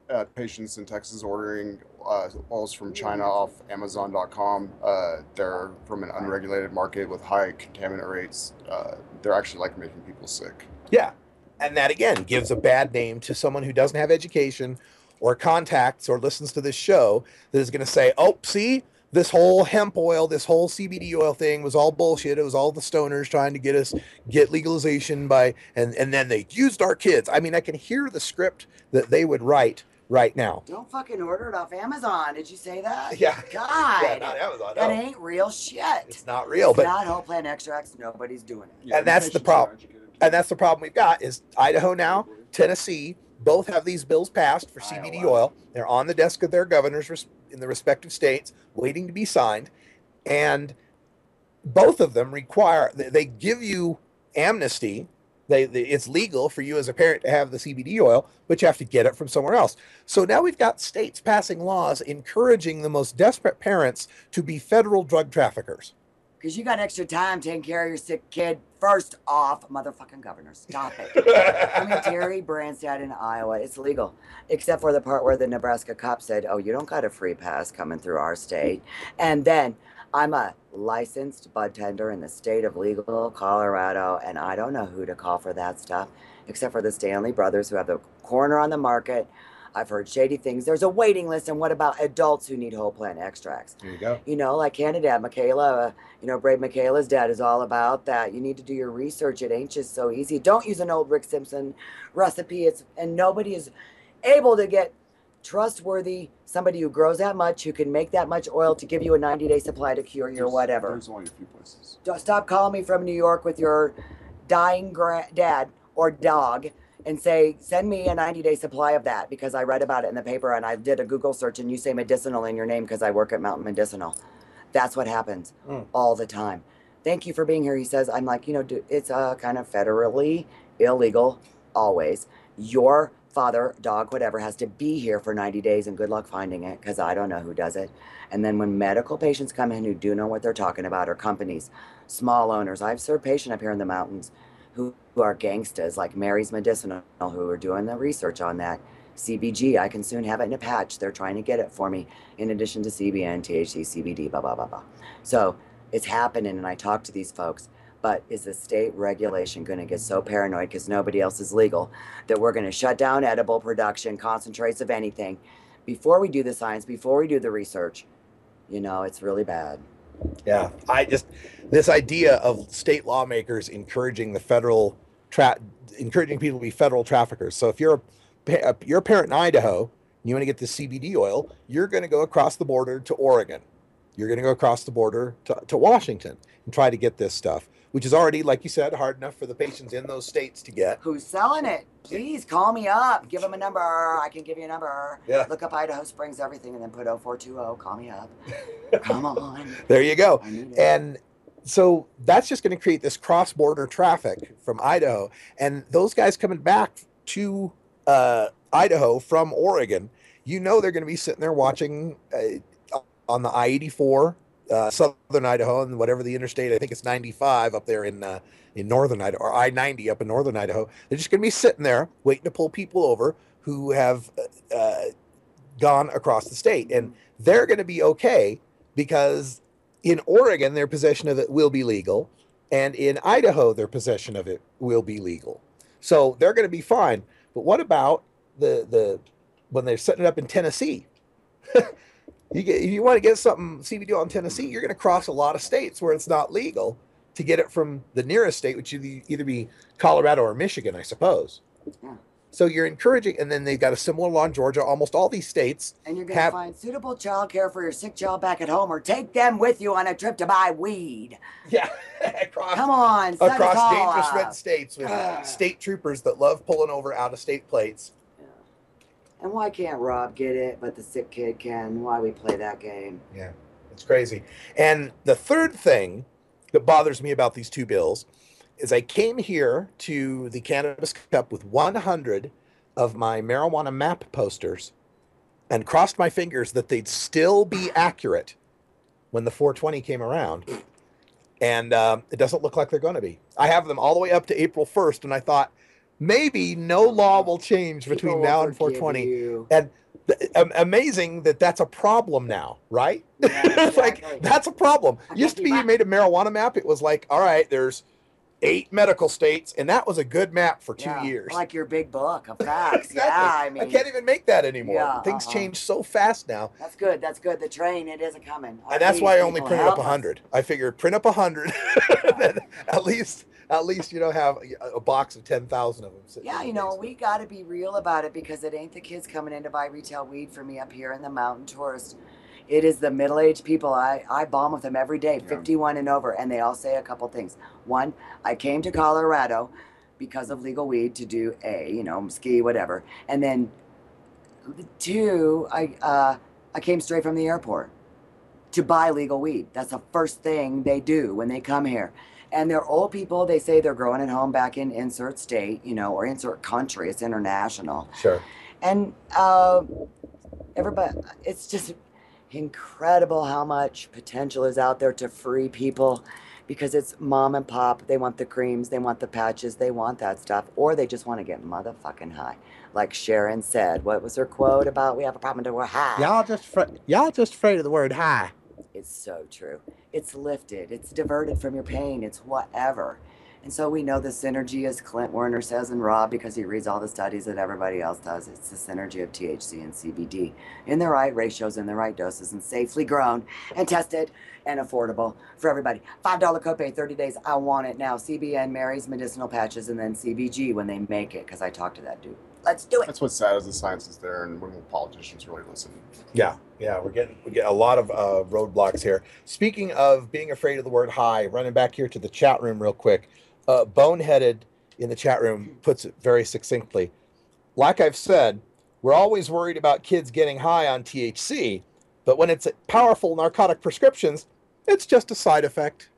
at patients in Texas ordering oils from China off Amazon.com. They're from an unregulated market with high contaminant rates. They're actually like making people sick. Yeah. And that again gives a bad name to someone who doesn't have education or contacts or listens to this show that is going to say, oh, see, this whole hemp oil, this whole CBD oil thing was all bullshit. It was all the stoners trying to get legalization and then they used our kids. I mean, I can hear the script that they would write right now. Don't fucking order it off Amazon. Did you say that? Yeah. God. Yeah, not Amazon. That No. ain't real shit. It's not real, It's but not whole plant extracts. Nobody's doing it. and that's the problem. And that's the problem we've got is Idaho now, Tennessee, both have these bills passed for CBD oil. They're on the desk of their governors in the respective states waiting to be signed. And both of them require, they give you amnesty. It's legal for you as a parent to have the CBD oil, but you have to get it from somewhere else. So now we've got states passing laws encouraging the most desperate parents to be federal drug traffickers. Because you got extra time taking care of your sick kid. First off, motherfucking governor, stop it. I mean, Terry Branstad in Iowa, it's legal. Except for the part where the Nebraska cop said, oh, you don't got a free pass coming through our state. And then I'm a licensed bud tender in the state of legal Colorado, and I don't know who to call for that stuff, except for the Stanley brothers who have the corner on the market. I've heard shady things. There's a waiting list. And what about adults who need whole plant extracts? There you go. You know, like Canada, Michaela, Brave Michaela's dad is all about that. You need to do your research. It ain't just so easy. Don't use an old Rick Simpson recipe. And nobody is able to get trustworthy, somebody who grows that much, who can make that much oil to give you a 90-day supply to cure your whatever. There's only a few places. Don't stop calling me from New York with your dying dad or dog and say, send me a 90-day supply of that because I read about it in the paper and I did a Google search and you say medicinal in your name because I work at Mountain Medicinal. That's what happens all the time. Thank you for being here, he says. I'm like, it's kind of federally illegal always. Your father, dog, whatever, has to be here for 90 days and good luck finding it because I don't know who does it. And then when medical patients come in who do know what they're talking about, or companies, small owners, I've served patients up here in the mountains who are gangstas like Mary's Medicinal who are doing the research on that. CBG, I can soon have it in a patch. They're trying to get it for me in addition to CBN, THC, CBD, blah, blah, blah, blah. So it's happening and I talk to these folks, but is the state regulation going to get so paranoid because nobody else is legal that we're going to shut down edible production, concentrates of anything before we do the science, before we do the research? It's really bad. Yeah, this idea of state lawmakers encouraging encouraging people to be federal traffickers. So if you're a parent in Idaho, and you want to get the CBD oil, you're going to go across the border to Oregon. You're going to go across the border to Washington and try to get this stuff, which is already, like you said, hard enough for the patients in those states to get. Who's selling it? Please call me up. Give them a number. I can give you a number. Yeah. Look up Idaho Springs, everything, and then put 0420. Call me up. Come on. There you go. And so that's just going to create this cross-border traffic from Idaho. And those guys coming back to Idaho from Oregon, they're going to be sitting there watching on the I-84, southern Idaho, and whatever the interstate, I think it's 95 up there in northern Idaho, or I-90 up in northern Idaho. They're just going to be sitting there waiting to pull people over who have gone across the state. And they're going to be okay because in Oregon, their possession of it will be legal. And in Idaho, their possession of it will be legal. So they're going to be fine. But what about when they're setting it up in Tennessee? If you want to get something CBD oil in Tennessee, you're going to cross a lot of states where it's not legal to get it from the nearest state, which would either be Colorado or Michigan, I suppose. Yeah. So you're encouraging, and then they've got a similar law in Georgia. Almost all these states and you're going to find suitable child care for your sick child back at home, or take them with you on a trip to buy weed. Yeah, come on, across dangerous red states with state troopers that love pulling over out-of-state plates. And why can't Rob get it, but the sick kid can? Why we play that game? Yeah, it's crazy. And the third thing that bothers me about these two bills is I came here to the Cannabis Cup with 100 of my marijuana map posters and crossed my fingers that they'd still be accurate when the 420 came around. And it doesn't look like they're going to be. I have them all the way up to April 1st, and I thought, maybe no law will change between now and 420. And amazing that that's a problem now, right? It's like, that's a problem. Used to be, you made a marijuana map, it was like, all right, there's 8 medical states, and that was a good map for 2 years. Like your big book of facts. Exactly. Yeah, I mean, I can't even make that anymore. Yeah, Things change so fast now. That's good. That's good. The train, it isn't coming. And that's why I only People printed up help us. 100. I figured print up 100, then at least you don't have a box of 10,000 of them. sitting Yeah, in you the know, basement. we got to be real about it because it ain't the kids coming in to buy retail weed for me up here in the mountain tourist. It is the middle-aged people. I bomb with them every day, 51 and over, and they all say a couple things. One, I came to Colorado because of legal weed to do ski, whatever. And then 2, I came straight from the airport to buy legal weed. That's the first thing they do when they come here. And they're old people. They say they're growing at home back in insert state, or insert country. It's international. Sure. And everybody, it's just incredible how much potential is out there to free people, because it's mom and pop. They want the creams, they want the patches, they want that stuff, or they just want to get motherfucking high. Like Sharon said, what was her quote about? We have a problem until we're high. Y'all just afraid of the word high. It's so true. It's lifted. It's diverted from your pain. It's whatever. And so we know the synergy, as Clint Werner says, and Rob, because he reads all the studies that everybody else does. It's the synergy of THC and CBD in the right ratios, in the right doses, and safely grown and tested and affordable for everybody. $5 copay, 30 days. I want it now. CBN, Mary's medicinal patches, and then CBG when they make it, because I talked to that dude. Let's do it. That's what's sad, is the science is there, and when will politicians really listen? Yeah, we get a lot of roadblocks here. Speaking of being afraid of the word high, running back here to the chat room real quick. Boneheaded in the chat room puts it very succinctly. Like I've said, we're always worried about kids getting high on THC, but when it's powerful narcotic prescriptions, it's just a side effect.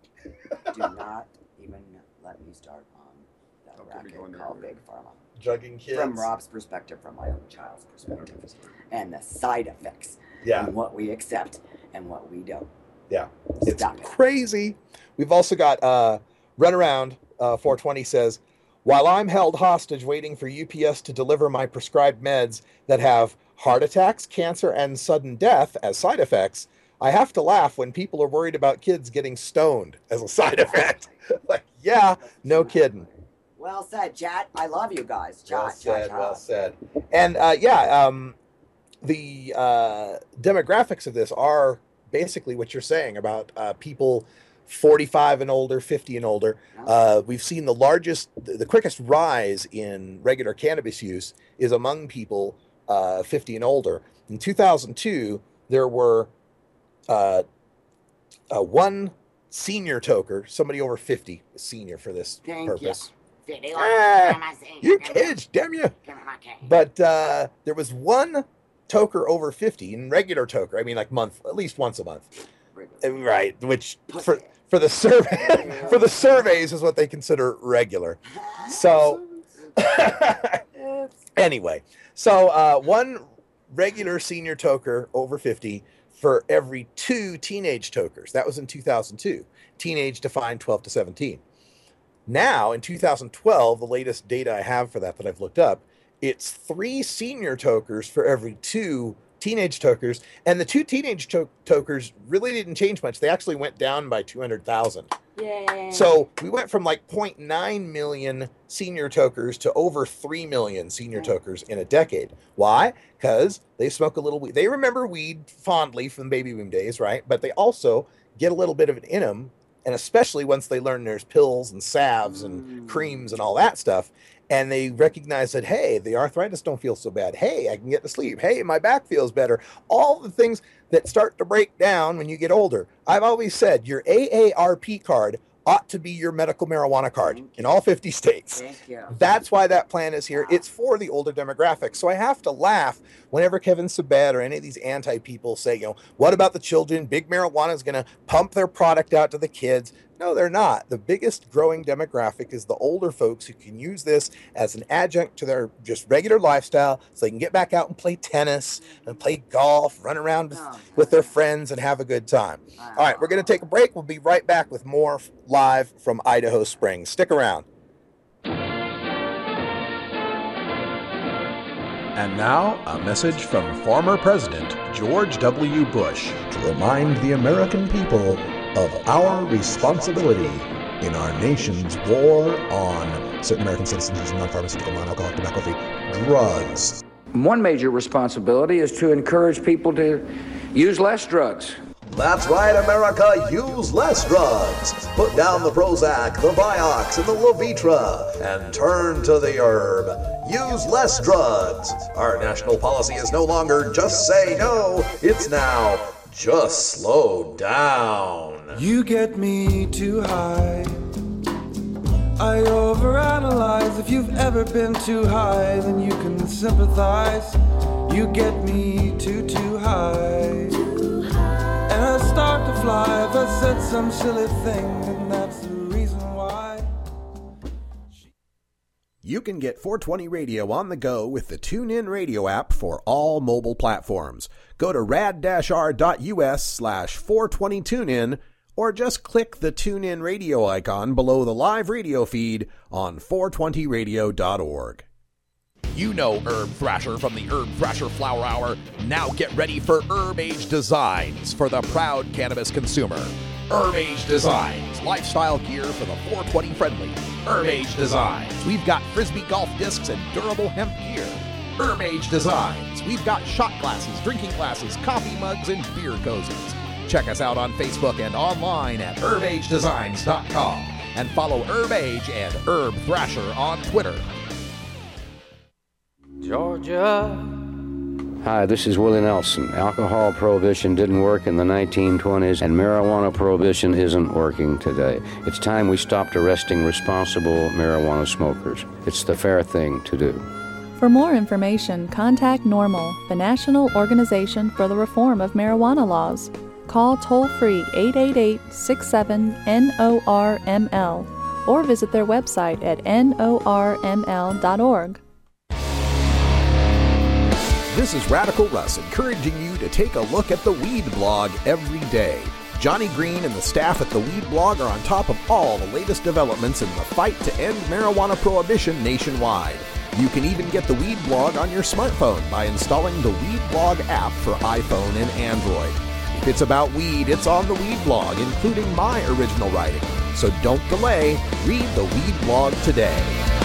Do not even let me start on that racket called Big Pharma. Drugging kids. From Rob's perspective, from my own child's perspective, and the side effects, Yeah. and what we accept and what we don't. Yeah, it's crazy. We've also got Runaround 420 says, while I'm held hostage waiting for UPS to deliver my prescribed meds that have heart attacks, cancer, and sudden death as side effects, I have to laugh when people are worried about kids getting stoned as a side effect. Like, yeah, no kidding. Well said, chat. I love you guys. Chat, Well chat, said, chat. well said. And the demographics of this are basically what you're saying about people 45 and older, 50 and older. We've seen the quickest rise in regular cannabis use is among people 50 and older. In 2002, there were one senior toker, somebody over 50, a senior for this purpose. You kids, damn you. But there was one toker over 50, and regular toker, I mean like at least once a month. Right, which for the survey for the surveys is what they consider regular. So anyway, so one regular senior toker over 50 for every 2 teenage tokers. That was in 2002. Teenage defined 12 to 17. Now, in 2012, the latest data I have for that I've looked up, it's 3 senior tokers for every 2 teenage tokers, and the 2 teenage tokers really didn't change much. They actually went down by 200,000. Yay. So we went from like 0.9 million senior tokers to over 3 million senior tokers in a decade. Why? Because they smoke a little weed. They remember weed fondly from baby boom days, right? But they also get a little bit of it in them, and especially once they learn there's pills and salves and creams and all that stuff, and they recognize that, hey, the arthritis don't feel so bad. Hey, I can get to sleep. Hey, my back feels better. All the things that start to break down when you get older. I've always said your AARP card ought to be your medical marijuana card in all 50 states. Thank you. That's why that plan is here. It's for the older demographic. So I have to laugh whenever Kevin Sabet or any of these anti-people say, what about the children? Big marijuana is going to pump their product out to the kids. No, they're not. The biggest growing demographic is the older folks who can use this as an adjunct to their just regular lifestyle so they can get back out and play tennis and play golf, run around with their friends and have a good time. All right, we're going to take a break. We'll be right back with more live from Idaho Springs. Stick around. And now, a message from former President George W. Bush to remind the American people of our responsibility in our nation's war on certain American citizens using non-pharmaceutical, non-alcoholic, tobacco-free drugs. One major responsibility is to encourage people to use less drugs. That's right, America, use less drugs. Put down the Prozac, the Vioxx, and the Levitra, and turn to the herb. Use less drugs. Our national policy is no longer just say no, it's now just slow down. You get me too high. I overanalyze. If you've ever been too high, then you can sympathize. You get me too high. And I start to fly if I said some silly thing, and that's the reason why. You can get 420 Radio on the go with the TuneIn Radio app for all mobile platforms. Go to rad-r.us/420tunein or just click the TuneIn Radio icon below the live radio feed on 420radio.org. You know Herb Thrasher from the Herb Thrasher Flower Hour. Now get ready for Herb Age Designs for the proud cannabis consumer. Herb Age Designs, lifestyle gear for the 420 friendly. Herb Age Designs, we've got Frisbee golf discs and durable hemp gear. Herb Age Designs, we've got shot glasses, drinking glasses, coffee mugs, and beer cozies. Check us out on Facebook and online at herbagedesigns.com and follow Herb Age and Herb Thrasher on Twitter. Georgia. Hi, this is Willie Nelson. Alcohol prohibition didn't work in the 1920s, and marijuana prohibition isn't working today. It's time we stopped arresting responsible marijuana smokers. It's the fair thing to do. For more information, contact NORML, the National Organization for the Reform of Marijuana Laws. Call toll-free 888-67-NORML or visit their website at norml.org. This is Radical Russ encouraging you to take a look at the Weed Blog every day. Johnny Green and the staff at the Weed Blog are on top of all the latest developments in the fight to end marijuana prohibition nationwide. You can even get the Weed Blog on your smartphone by installing the Weed Blog app for iPhone and Android. If it's about weed, it's on the Weed Blog, including my original writing. So don't delay, read the Weed Blog today.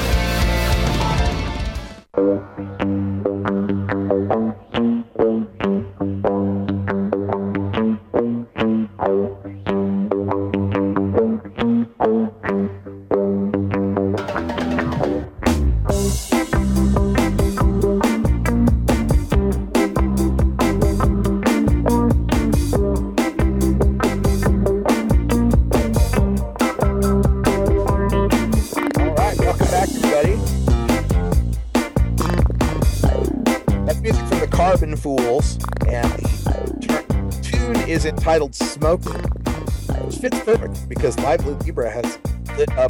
Fools, and the tune is entitled Smoker, which fits perfect because Lively Libra has lit up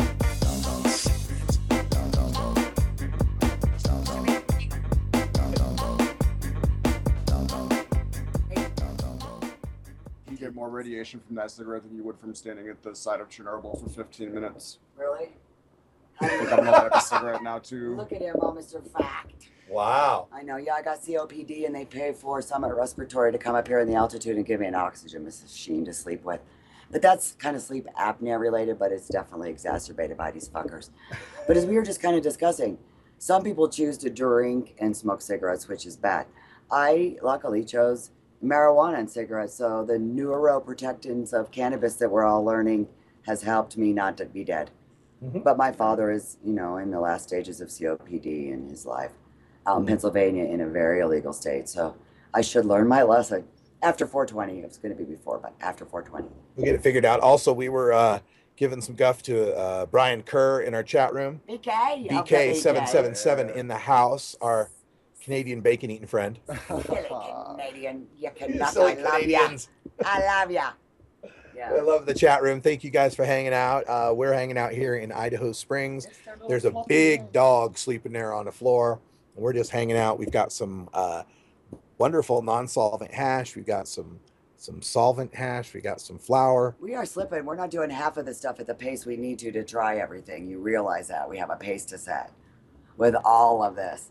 You get more radiation from that cigarette than you would from standing at the side of Chernobyl for 15 minutes. Really? I think I'm gonna light up a cigarette now too. Look at him, Mr. Fact. Wow. I know. Yeah, I got COPD, and they paid for Summit Respiratory to come up here in the altitude and give me an oxygen machine to sleep with. But that's kind of sleep apnea related, but it's definitely exacerbated by these fuckers. But as we were just kind of discussing, some people choose to drink and smoke cigarettes, which is bad. I luckily chose marijuana and cigarettes, so the neuroprotectants of cannabis that we're all learning has helped me not to be dead. Mm-hmm. But my father is, in the last stages of COPD in his life. Out in Pennsylvania in a very illegal state. So I should learn my lesson after 420. It was going to be before, but after 420. We'll get it figured out. Also, we were giving some guff to Brian Kerr in our chat room. BK. BK777 in the house, our Canadian bacon eating friend. Canadian. You cannot. Silly I love Canadians. ya. I love ya. Yeah. I love the chat room. Thank you guys for hanging out. We're hanging out here in Idaho Springs. There's a big dog sleeping there on the floor. We're just hanging out. We've got some wonderful non-solvent hash. We've got some solvent hash. We got some flour. We are slipping. We're not doing half of the stuff at the pace we need to try everything. You realize that. We have a pace to set with all of this.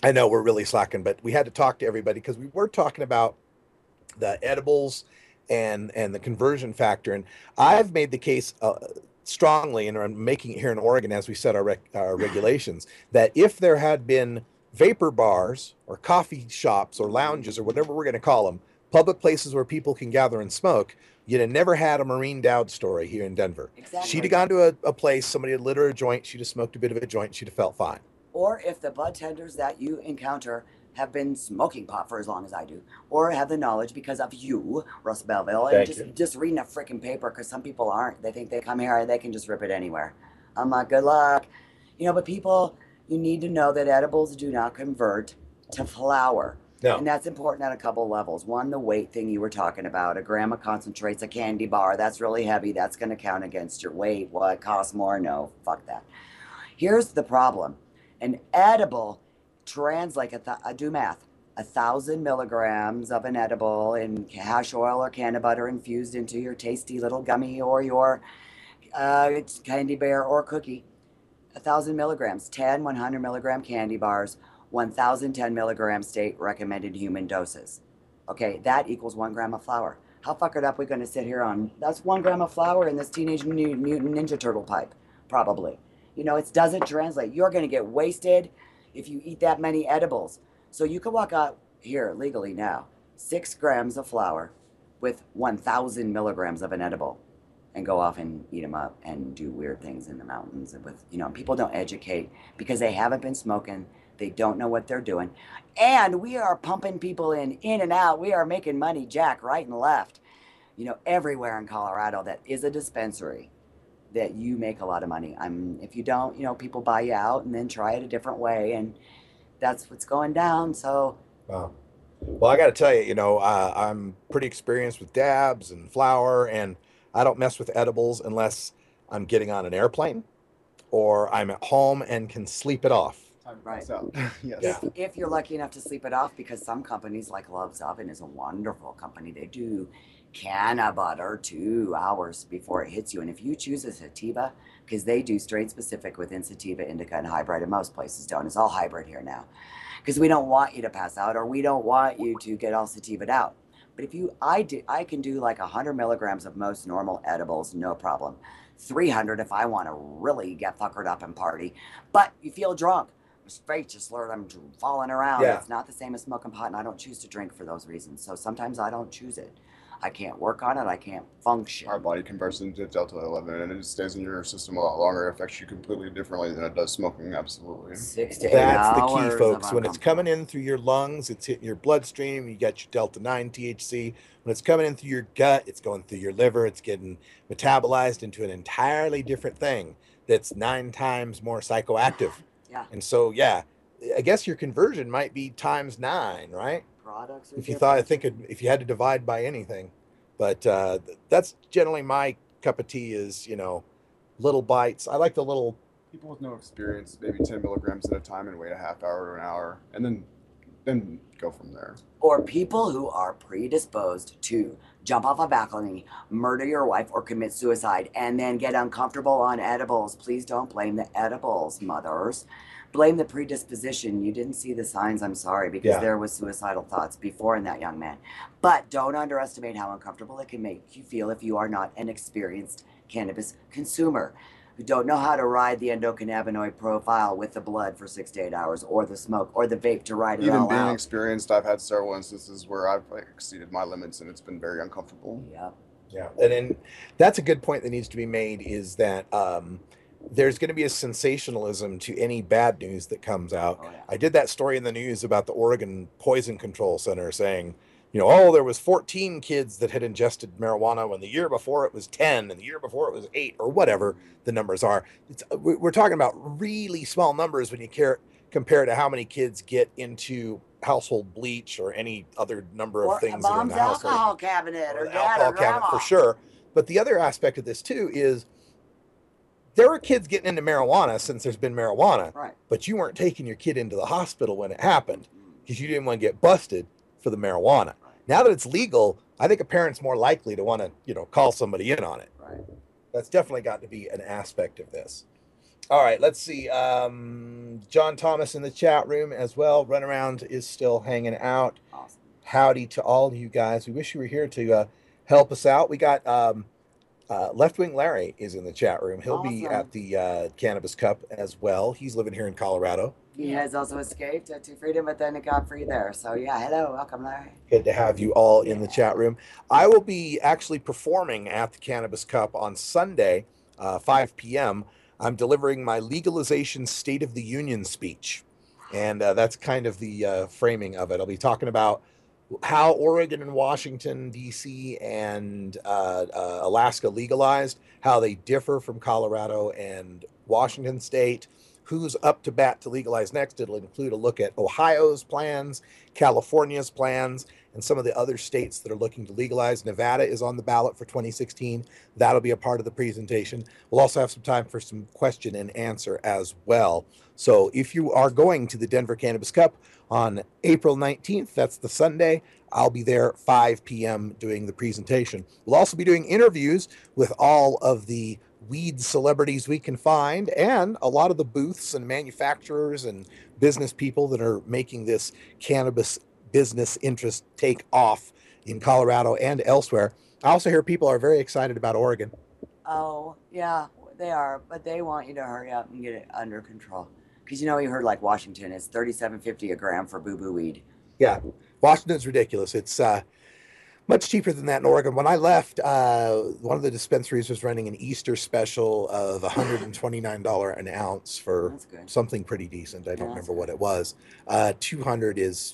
I know we're really slacking, but we had to talk to everybody because we were talking about the edibles and the conversion factor. And I've made the case strongly, and I'm making it here in Oregon as we set our regulations, that if there had been vapor bars or coffee shops or lounges or whatever we're going to call them, public places where people can gather and smoke, you'd have never had a Maureen Dowd story here in Denver. Exactly. She'd have gone to a place, somebody had lit her a joint, she'd have smoked a bit of a joint, she'd have felt fine. Or if the bud tenders that you encounter have been smoking pot for as long as I do, or have the knowledge because of you, Russ Belville, and just reading a freaking paper, because some people aren't. They think they come here and they can just rip it anywhere. I'm like, good luck. But people, you need to know that edibles do not convert to flour. No. And that's important at a couple levels. One, the weight thing you were talking about. A gram of concentrates, a candy bar, that's really heavy. That's going to count against your weight. What costs more? No, fuck that. Here's the problem. An edible translates, do math, 1,000 milligrams of an edible in hash oil or can of butter infused into your tasty little gummy or your candy bear or cookie. 1,000 milligrams, 10 100 milligram candy bars, 1,010 milligram state recommended human doses. Okay, that equals 1 gram of flour. How fuckered up we going to sit here on? That's 1 gram of flour in this Teenage Mutant Ninja Turtle pipe, probably. It doesn't translate. You're going to get wasted if you eat that many edibles. So you can walk out here legally now, 6 grams of flour with 1,000 milligrams of an edible and go off and eat them up and do weird things in the mountains. And with, people don't educate because they haven't been smoking. They don't know what they're doing. And we are pumping people in and out. We are making money, Jack, right and left. Everywhere in Colorado that is a dispensary, that you make a lot of money. If you don't, people buy you out and then try it a different way, and that's what's going down. So, wow. Well, I got to tell you, I'm pretty experienced with dabs and flour, and I don't mess with edibles unless I'm getting on an airplane or I'm at home and can sleep it off. Right. Yes. Yeah. If you're lucky enough to sleep it off, because some companies like Love's Oven is a wonderful company. They do can of butter 2 hours before it hits you. And if you choose a sativa, because they do strain specific within sativa, indica, and hybrid, and most places don't. It's all hybrid here now. Because we don't want you to pass out, or we don't want you to get all sativaed out. But if I can do like 100 milligrams of most normal edibles, no problem. 300 if I want to really get fuckered up and party. But you feel drunk. My face just slurred. I'm falling around. Yeah. It's not the same as smoking pot, and I don't choose to drink for those reasons. So sometimes I don't choose it. I can't work on it. I can't function. Our body converts into Delta 11, and it stays in your system a lot longer. It affects you completely differently than it does smoking. Absolutely. 6 to 8 That's the hours key, folks. of When it's coming in through your lungs, it's hitting your bloodstream. You got your Delta 9 THC. When it's coming in through your gut, it's going through your liver. It's getting metabolized into an entirely different thing that's 9 times more psychoactive. Yeah. And so, yeah, I guess your conversion might be times 9, right? Products. If you thought, if you had to divide by anything, but that's generally my cup of tea is, little bites. I like the little. People with no experience, maybe 10 milligrams at a time and wait a half hour to an hour, and then go from there. Or people who are predisposed to jump off a balcony, murder your wife, or commit suicide, and then get uncomfortable on edibles. Please don't blame the edibles, mothers. Blame the predisposition. You didn't see the signs, I'm sorry, because there was suicidal thoughts before in that young man. But don't underestimate how uncomfortable it can make you feel if you are not an experienced cannabis consumer who don't know how to ride the endocannabinoid profile with the blood for 6 to 8 hours, or the smoke, or the vape to ride it Even all being out. experienced, I've had several instances where I've exceeded my limits, and it's been very uncomfortable. Yeah. Yeah. And then that's a good point that needs to be made, is that there's going to be a sensationalism to any bad news that comes out. Oh, yeah. I did that story in the news about the Oregon Poison Control Center saying, there was 14 kids that had ingested marijuana when the year before it was 10 and the year before it was 8 or whatever the numbers are. We're talking about really small numbers when you compare to how many kids get into household bleach or any other number of things that are in Mom's the household. alcohol cabinet, or dad, Alcohol or grandma. cabinet for sure. But the other aspect of this too is there are kids getting into marijuana since there's been marijuana, Right. but you weren't taking your kid into the hospital when it happened because you didn't want to get busted for the marijuana. Now that it's legal, I think a parent's more likely to want to, call somebody in on it. Right. That's definitely got to be an aspect of this. All right, let's see. John Thomas in the chat room as well. Runaround is still hanging out. Awesome. Howdy to all of you guys. We wish you were here to help us out. We got Left Wing Larry is in the chat room. He'll be at the Cannabis Cup as well. He's living here in Colorado. He has also escaped to freedom, but then it got free there. So yeah, hello, welcome, Larry. Good to have you all in the chat room. I will be actually performing at the Cannabis Cup on Sunday, 5 p.m. I'm delivering my legalization State of the Union speech. And that's kind of the framing of it. I'll be talking about how Oregon and Washington, D.C., and Alaska legalized, how they differ from Colorado and Washington State, who's up to bat to legalize next. It'll include a look at Ohio's plans, California's plans, and some of the other states that are looking to legalize. Nevada is on the ballot for 2016. That'll be a part of the presentation. We'll also have some time for some question and answer as well. So if you are going to the Denver Cannabis Cup on April 19th, that's the Sunday, I'll be there 5 p.m. doing the presentation. We'll also be doing interviews with all of the weed celebrities we can find, and a lot of the booths and manufacturers and business people that are making this cannabis business interest take off in Colorado and elsewhere. I also hear people are very excited about Oregon. Oh, yeah, they are, but they want you to hurry up and get it under control. Because you heard like Washington, it's $37.50 a gram for boo-boo weed. Yeah, Washington's ridiculous. It's much cheaper than that in Oregon. When I left, one of the dispensaries was running an Easter special of $129 an ounce for something pretty decent. I don't remember what it was. $200 is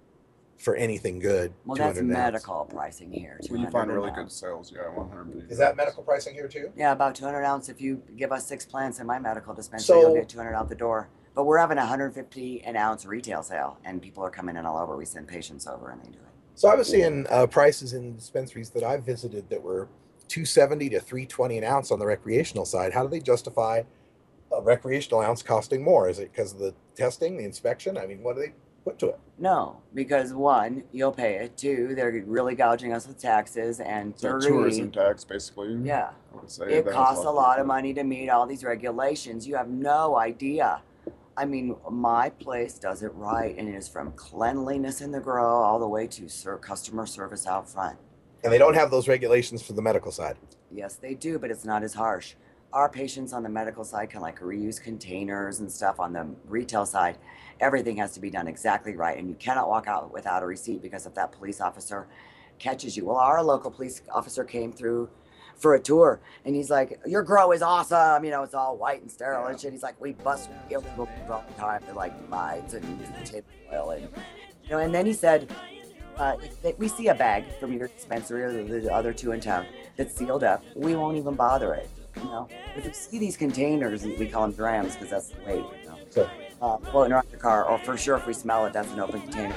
for anything good. Well, that's medical pricing here. When you find really good sales, yeah, 100. Is that medical pricing here too? Yeah, about 200 ounce. If you give us 6 plants in my medical dispensary, you'll get 200 out the door. But we're having a 150 an ounce retail sale, and people are coming in all over. We send patients over, and they do it. So I was seeing prices in dispensaries that I've visited that were $270 to $320 an ounce on the recreational side. How do they justify a recreational ounce costing more? Is it because of the testing, the inspection? I mean, what do they put to it? No, because 1, you'll pay it. 2, they're really gouging us with taxes, and 3, tourism tax, basically. Yeah, I would say it costs a lot of money to meet all these regulations. You have no idea. I mean, my place does it right, and it is from cleanliness in the grow all the way to customer service out front. And they don't have those regulations for the medical side. Yes, they do, but it's not as harsh. Our patients on the medical side can like reuse containers and stuff. On the retail side, everything has to be done exactly right, and you cannot walk out without a receipt, because if that police officer catches you. Well, our local police officer came through for a tour, and he's like, your grow is awesome, it's all white and sterile and shit. He's like, we bust illegal all the time. They're like mites and tip oil, and and then he said, if we see a bag from your dispensary or the other 2 in town that's sealed up, we won't even bother it. If you see these containers, we call them drams because that's the weight, floating around your car, or for sure if we smell it, that's an open container.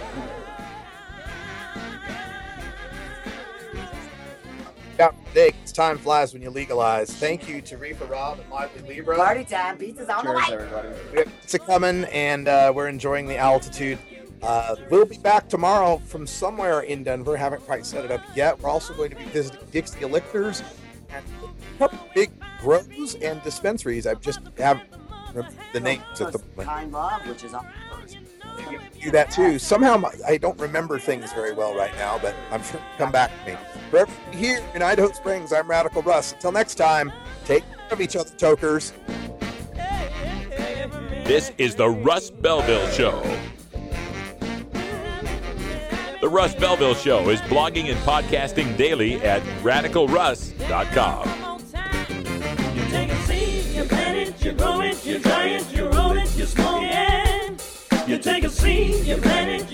It's time flies when you legalize. Thank you to Reefer Rob and Lively Libra. Party time, pizza's on the way. Everybody. We have pizza coming, and we're enjoying the altitude. We'll be back tomorrow from somewhere in Denver. Haven't quite set it up yet. We're also going to be visiting Dixie Elixirs and a couple big grows and dispensaries. I just haven't remembered the names at the moment. Kind Love, which is on first. Do that too. Somehow I don't remember things very well right now, but I'm sure it'll come back to me. For everybody here in Idaho Springs, I'm Radical Russ. Until next time, take care of each other, tokers. This is the Russ Belville Show. The Russ Belville Show is blogging and podcasting daily at radicalruss.com. You take a seed, you plant it, you grow it, you dry it, you roll it, you smoke it. You take a seed, you plant it,